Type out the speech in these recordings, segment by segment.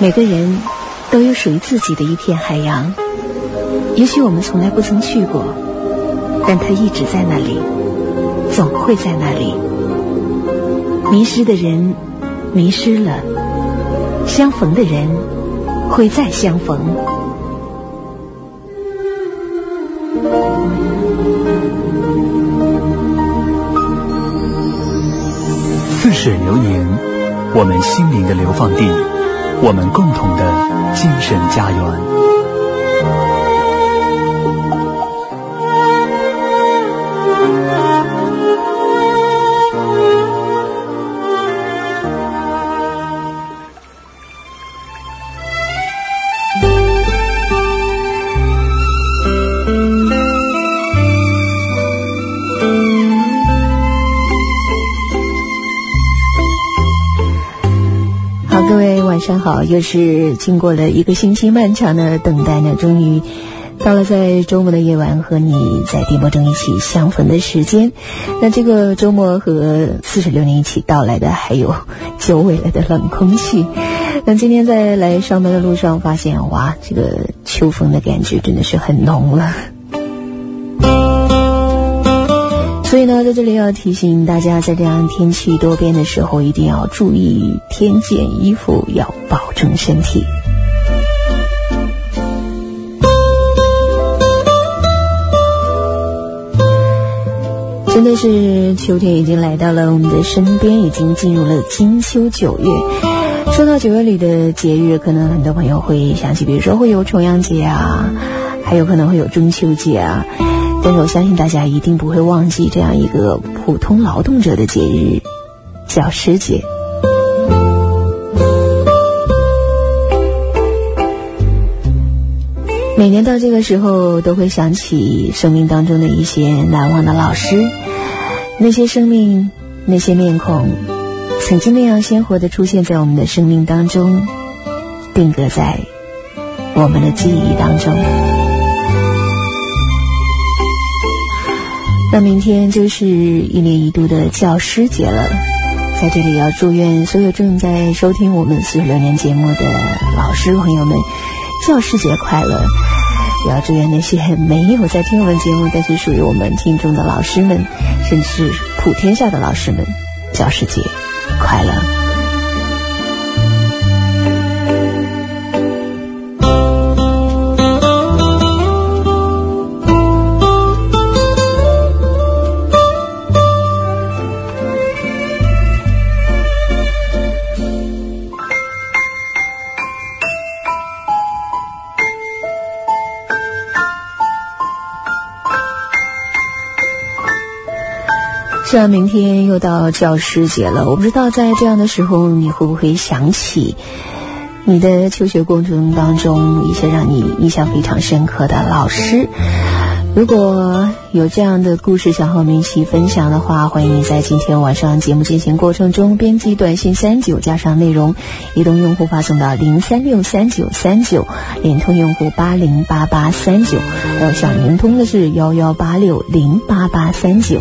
每个人都有属于自己的一片海洋，也许我们从来不曾去过，但它一直在那里，总会在那里。迷失的人迷失了，相逢的人会再相逢。 似水流年，我们心灵的流放地，我们共同的精神家园。 各位晚上好，又是经过了一个星期漫长的等待呢，终于到了在周末的夜晚和你在电波中一起相逢的时间。那这个周末和46年一起到来的还有久违了的冷空气。那今天在来上班的路上发现，哇，这个秋风的感觉真的是很浓了。所以呢，在这里要提醒大家，在这样天气多变的时候，一定要注意添件衣服，要保重身体。真的是秋天已经来到了我们的身边，已经进入了金秋9月。说到9月里的节日，可能很多朋友会想起，比如说会有重阳节啊，还有可能会有中秋节啊。但是我相信大家一定不会忘记这样一个普通劳动者的节日——教师节。每年到这个时候，都会想起生命当中的一些难忘的老师，那些生命，那些面孔，曾经那样鲜活地出现在我们的生命当中，定格在我们的记忆当中。那明天就是1年1度的教师节了，在这里要祝愿所有正在收听我们46年节目的老师朋友们教师节快乐，也要祝愿那些没有在听我们节目但是属于我们听众的老师们，甚至是普天下的老师们，教师节快乐。是啊，明天又到教师节了，我不知道在这样的时候你会不会想起你的求学过程当中一些让你印象非常深刻的老师。如果有这样的故事想和我们一起分享的话，欢迎你在今天晚上节目进行过程中编辑短信39加上内容，移动用户发送到0363939，联通用户808839，还有小灵通的是1186088839。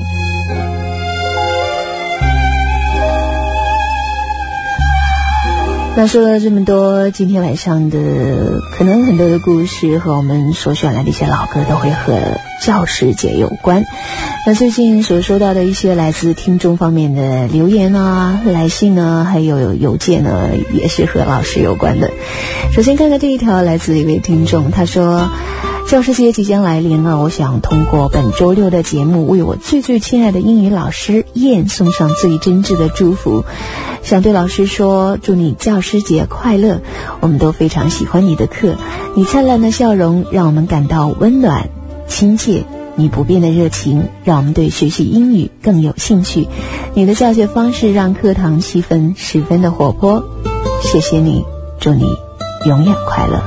那说了这么多，今天晚上的可能很多的故事和我们所选来的一些老歌都会和教师节有关。那最近所收到的一些来自听众方面的留言啊、来信啊，还有邮件呢，也是和老师有关的。首先看看这一条来自一位听众，他说教师节即将来临了，我想通过本周六的节目为我最最亲爱的英语老师燕送上最真挚的祝福，想对老师说，祝你教师节快乐，我们都非常喜欢你的课，你灿烂的笑容让我们感到温暖亲切，你不变的热情让我们对学习英语更有兴趣，你的教学方式让课堂气氛十分的活泼，谢谢你，祝你永远快乐。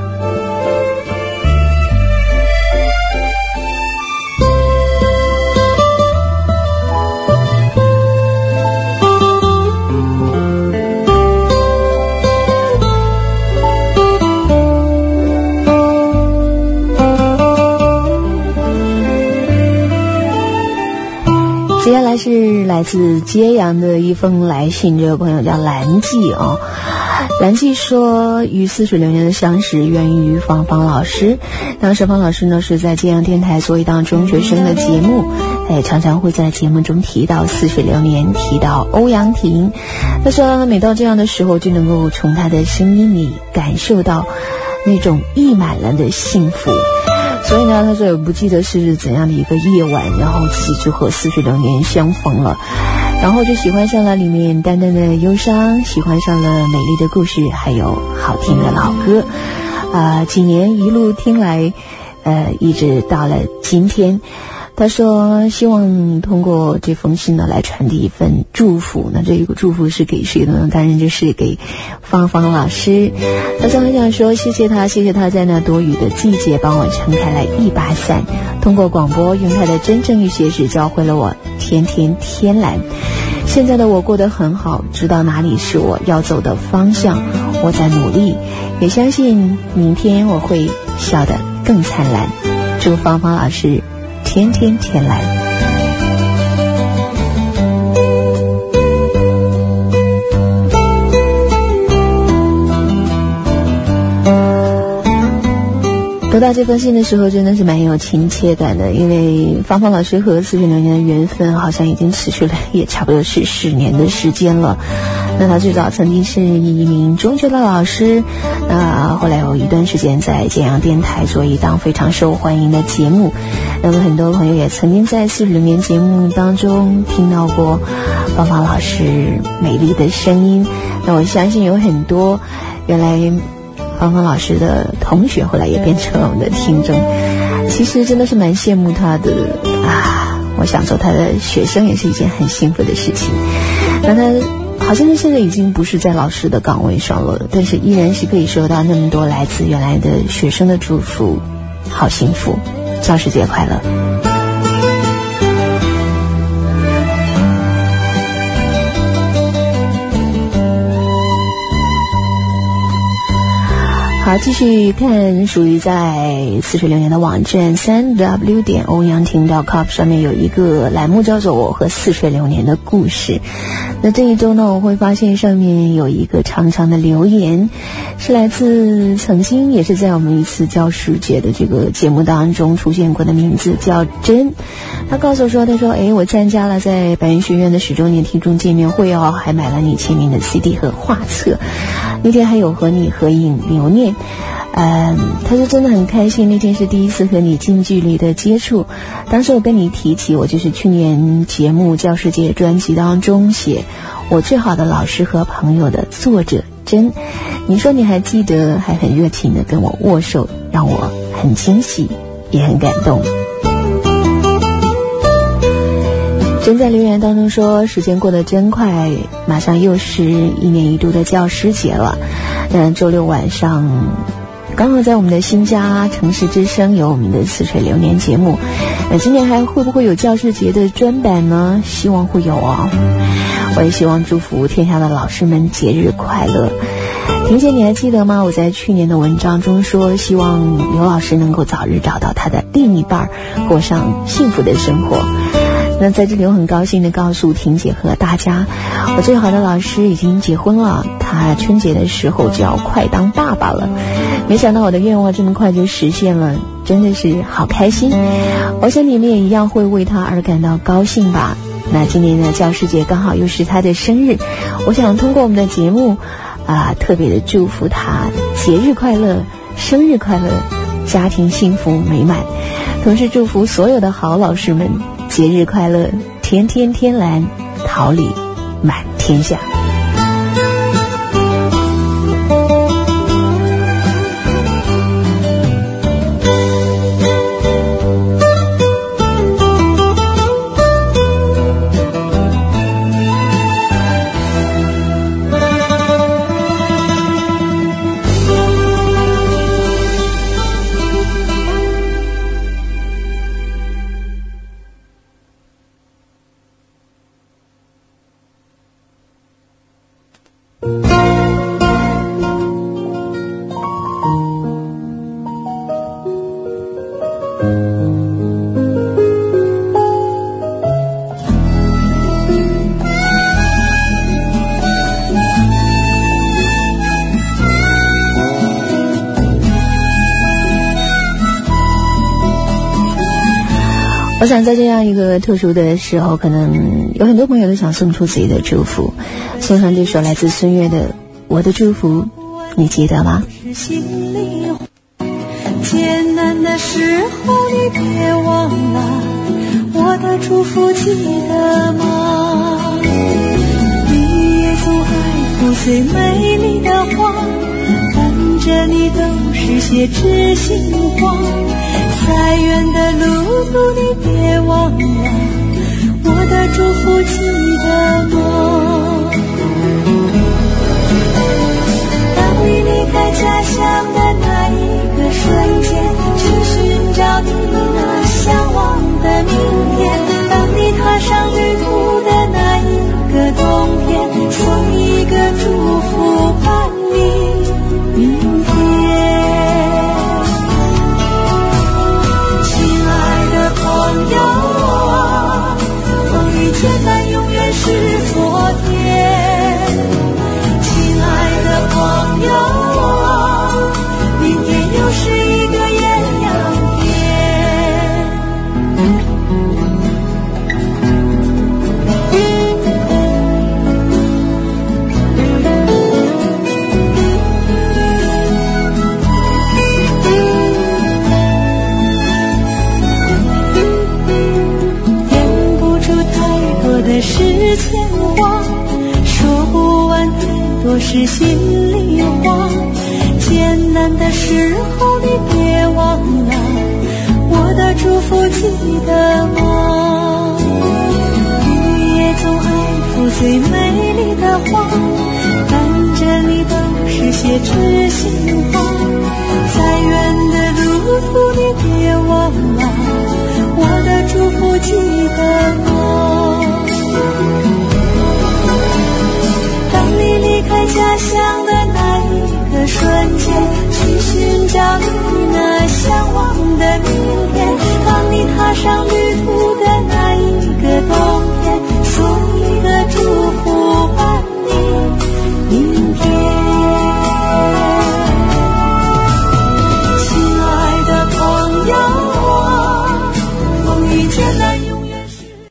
接下来是来来自揭阳的一封来信，这个朋友叫兰记啊。兰记说，与似水流年的相识源于芳芳老师。当时芳老师呢是在揭阳电台做一档中学生的节目，常常会在节目中提到似水流年，提到欧阳婷。他说呢，每到这样的时候，就能够从他的声音里感受到那种溢满了的幸福。所以呢，他说也不记得是怎样的一个夜晚，然后自己就和似水流年相逢了，然后就喜欢上了里面淡淡的忧伤，喜欢上了美丽的故事，还有好听的老歌。几年一路听来，一直到了今天。他说希望通过这封信呢来传递一份祝福，那这个祝福是给谁的呢？当然就是给芳芳老师。他说很想说谢谢他在那多雨的季节帮我撑开了一把伞，通过广播用他的真正与写实教会了我天天天蓝。现在的我过得很好，知道哪里是我要走的方向，我在努力，也相信明天我会笑得更灿烂。祝芳芳老师天天天蓝。读到这封信的时候真的是蛮有亲切感的，因为芳芳老师和似水流年的缘分好像已经持续了也差不多是10年的时间了。那他最早曾经是一名中学的老师，后来有一段时间在揭阳电台做一档非常受欢迎的节目。那么很多朋友也曾经在似水流年节目当中听到过芳芳老师美丽的声音。那我相信有很多原来芳芳老师的同学后来也变成了我们的听众，其实真的是蛮羡慕他的我想做他的学生也是一件很幸福的事情。那他好像现在已经不是在老师的岗位上了，但是依然是可以收到那么多来自原来的学生的祝福，好幸福，教师节快乐。好，继续看属于在似水流年的网站 3w 欧阳婷 .com 上面有一个栏目叫做我和似水流年的故事。那这一周呢，我会发现上面有一个长长的留言，是来自曾经也是在我们一次教师节的这个节目当中出现过的名字叫真。他告诉我说，他说我参加了在白云学院的10周年听众见面会哦，还买了你签名的 CD 和画册，那天还有和你合影留念。他说真的很开心，那天是第一次和你近距离的接触。当时我跟你提起，我就是去年节目教师节专辑当中写我最好的老师和朋友的作者真，你说你还记得，还很热情的跟我握手，让我很惊喜也很感动。真在留言当中说，时间过得真快，马上又是1年1度的教师节了。周六晚上刚好在我们的新家城市之声有我们的似水流年节目，今年还会不会有教师节的专版呢？希望会有哦。我也希望祝福天下的老师们节日快乐。婷姐，你还记得吗？我在去年的文章中说，希望刘老师能够早日找到他的另一半，过上幸福的生活。那在这里我很高兴地告诉婷姐和大家，我最好的老师已经结婚了，他春节的时候就要快当爸爸了。没想到我的愿望这么快就实现了，真的是好开心。我想你们也一样会为他而感到高兴吧。那今年的教师节刚好又是他的生日，我想通过我们的节目特别的祝福他节日快乐，生日快乐，家庭幸福美满，同时祝福所有的好老师们节日快乐，天天天蓝，桃李满天下。 我想在这样一个特殊的时候，可能有很多朋友都想送出自己的祝福，送上这首来自孙悦的《我的祝福》，你记得吗？ 艰难的时候你别忘了我的祝福，记得吗？你也总爱抚最美丽的花，看着你都是些知心话。再远的路你别忘了我的祝福，记得吗？当你离开家乡的那一个瞬间，去寻找你那向往的明天，当你踏上旅途的那一个冬天，送一个祝福伴你明天。亲爱的朋友啊，风雨艰难永远是昨天。亲爱的朋友啊，明天又是一个艳阳天。忍不住太多的是牵挂，说不完太多是心里话。艰难的时候你别忘了我的祝福，记得吗？你也总爱抚最美丽的花，看着你都是些知心话。再远的路途你别忘了我的祝福，记得